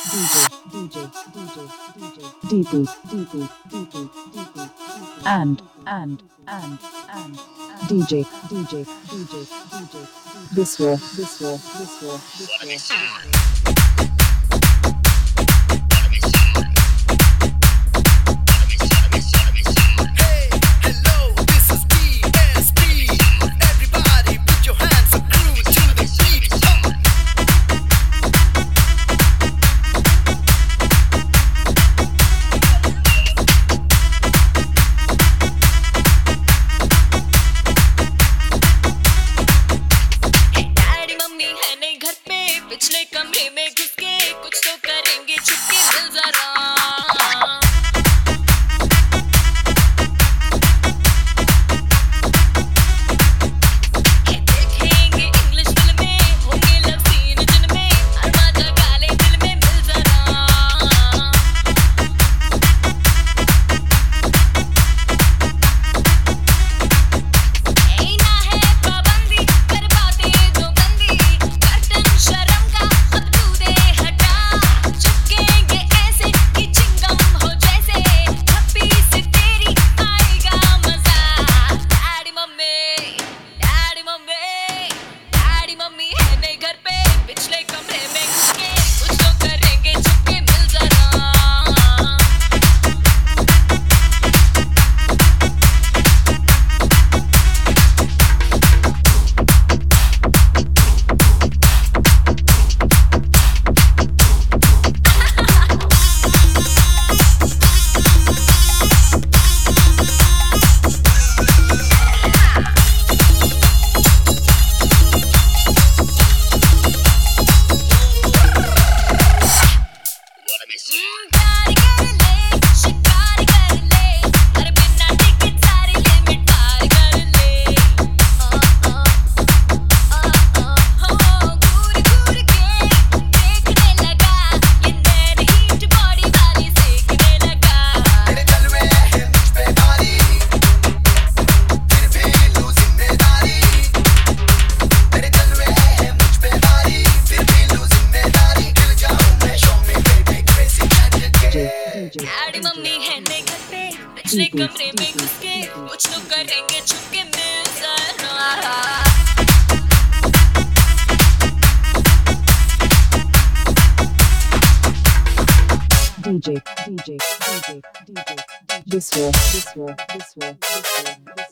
DP and DJ this way. पिछले कमरे में घुस के कुछ तो करेंगे छुपके मिल जरा देखेंगे इंग्लिश फिल्में होंगे लव सीन जिनमें हर मजा गाले दिल में मिल जरा ना है पाबंदी कर बातें जो गंदी कर्तन शर्म का अब तू दे हटा चिपकेंगे ऐसे कि चिंगम हो जैसे थप्पी से तेरी आएगा मजा डैडी मम्मी है नहीं घर पे पिछले कमरे में घुस के कुछ तो करेंगे छुपके मिल जरा प्यार कर ले शिकार कर ले हर बिना टिकट सारी लिमिट पार कर ले घूर घूर के देखने लगा ये नैन हीट बॉडी वाली सेकने लगा तेरे जलवे हैं मुझ पे भारी फिर भी लूं जिम्मेदारी तेरे जलवे हैं मुझ पे भारी फिर भी लूं जिम्मेदारी गिर जाऊं मैं शो में बेबी क्रेजी डैडी मम्मी है नहीं घर पे पिछले कमरे में घुस के कुछ तो करेंगे छुपके मिल जरा DJ this way.